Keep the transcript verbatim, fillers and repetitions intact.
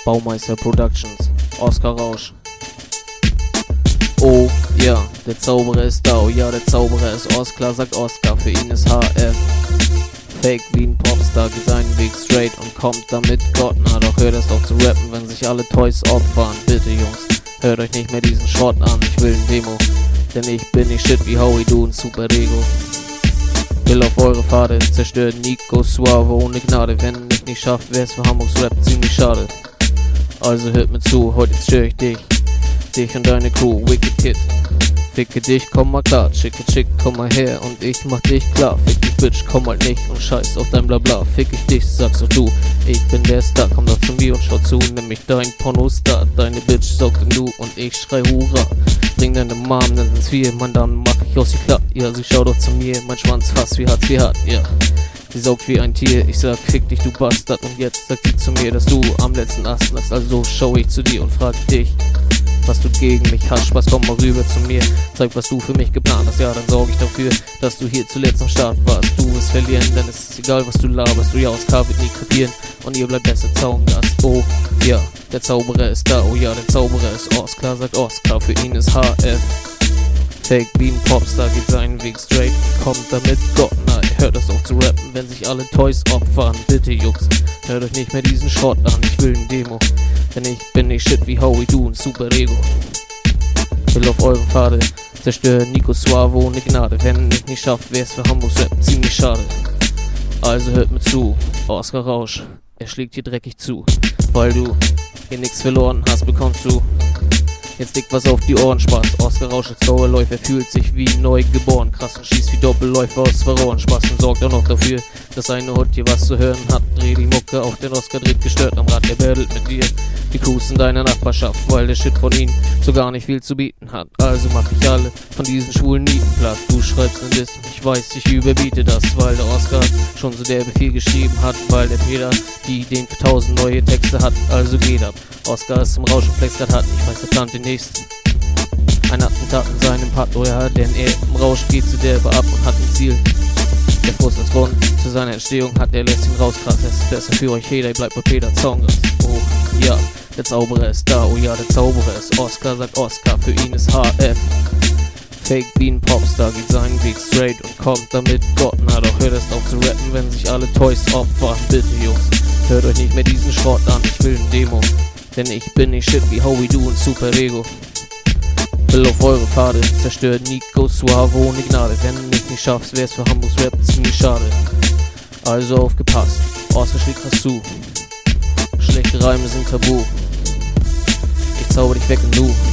Baumeister Productions, Oskar Rausch. Oh ja, der Zauberer ist da, oh ja, der Zauberer ist Oskar, sagt Oskar, für ihn ist H F Fake wie ein Popstar, geht seinen Weg straight und kommt damit Gott nah. Doch hört es doch zu rappen, wenn sich alle Toys opfern. Bitte Jungs, hört euch nicht mehr diesen Schrott an, ich will ein Demo, denn ich bin nicht shit wie Howie, du ein Super Ego. Will auf eure Pfade, zerstört Nico Suave ohne Gnade. Wenn ich nicht schafft, wär's für Hamburgs Rap ziemlich schade. Also hört mir zu, heute störe ich dich, dich und deine Crew, Wicked Kid. Ficke dich, komm mal klar, schicke Chick, komm mal her und ich mach dich klar. Fick dich Bitch, komm halt nicht und scheiß auf dein Blabla. Fick ich dich, sagst doch du, ich bin der Star, komm doch zu mir und schau zu, nämlich dein Pornostar. Deine Bitch saugt in du und ich schrei Hurra. Bring deine Mom, dann sind's wir, Mann, dann mach ich aus sie klar. Ja, sie schau doch zu mir, mein Schwanz fast wie Hartz, wie hart, ja. Sie saugt wie ein Tier, ich sag fick dich, du Bastard. Und jetzt sagt sie zu mir, dass du am letzten Ast lagst. Also schau ich zu dir und frag dich, was du gegen mich hast. Spaß, komm mal rüber zu mir, zeig, was du für mich geplant hast. Ja, dann sorg ich dafür, dass du hier zuletzt am Start warst. Du wirst verlieren, denn es ist egal, was du laberst. Du ja, aus K wird nie krepieren und ihr bleibt besser Zaungast. Oh ja, der Zauberer ist da, oh ja, der Zauberer ist Oskar, sagt Oskar, für ihn ist H F Fake wie ein Popstar, geht seinen Weg straight, kommt damit Gott nah. Hört es auf zu rappen, wenn sich alle Toys opfern. Bitte Jungs, hört euch nicht mehr diesen Schrott an, ich will ein Demo, denn ich bin nicht shit wie Howie, du ein Super Ego. Will auf eure Pfade, zerstöre Nico Suave ohne Gnade. Wenn ich nicht schafft, wär's für Hamburgs Rap ziemlich schade. Also hört mir zu, Oskar Rausch, er schlägt hier dreckig zu. Weil du hier nix verloren hast, bekommst du jetzt dick was auf die Ohren, Spaß. Oskar Rausch als Dauerläufer fühlt sich wie neu geboren. Krass und schießt wie Doppelläufer aus verloren. Spaß und sorgt auch noch dafür, dass seine Hut hier was zu hören hat. Dreh die Mucke, auch den Oskar dreht gestört am Rad. Der battelt mit dir die Crews in deiner Nachbarschaft, weil der Shit von ihnen so gar nicht viel zu bieten hat. Also mach ich alle von diesen schwulen Nieten platt. Du schreibst einen Diss, ich weiß, ich überbiete das, weil der Oskar schon so der Befehl geschrieben hat, weil der Peter die Ideen für tausend neue Texte hat. Also geht ab. Oskar ist zum Rauschen flexert hat, ich weiß, er plant den nächsten. Ein Attentat in seinem Part, oh ja, denn er im Rausch geht zu derbe ab und hat ein Ziel. Der Frust als Grund zu seiner Entstehung hat, er lässt ihn raus, krass, es ist besser für euch jeder, ihr bleibt bei Peter Zaungast. Oh ja, der Zauberer ist da, oh ja, der Zauberer ist Oskar, sagt Oskar, für ihn ist H F Fake wie ein Popstar, geht seinen Weg straight und kommt damit Gott nah. Doch hört es auf zu rappen, wenn sich alle Toys opfern. Bitte Jungs, hört euch nicht mehr diesen Schrott an, ich will ein Demo, denn ich bin nicht shit wie Howie, du ein Super Ego. Will auf eure Pfade, zerstört Nico Suave ohne Gnade. Wenn ich nicht schaff's, wär's für Hamburgs Rap ziemlich schade. Also aufgepasst, Oskar schlägt krass zu. Schlechte Reime sind tabu. Ich zauber dich weg und du